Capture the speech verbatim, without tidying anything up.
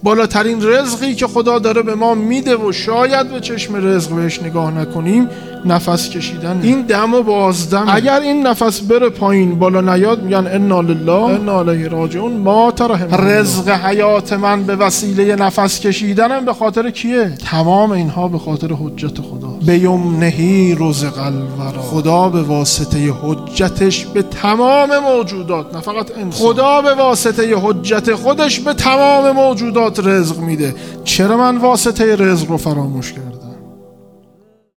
بالاترین رزقی که خدا داره به ما میده و شاید به چشم رزق بهش نگاه نکنیم نفس کشیدن. این دم و بازدم. اگر این نفس بره پایین بالا نیاد میگن انا لله انا الیه راجعون. ما ترحم رزق حیات من به وسیله نفس کشیدنم به خاطر کیه؟ تمام اینها به خاطر حجت خدا. به یمنهی رزق الورا. خدا به واسطه حجتش به تمام موجودات، نه فقط انسان، خدا به واسطه حجت خودش به تمام موجودات رزق میده. چرا من واسطه رزق رو فراموش کردم؟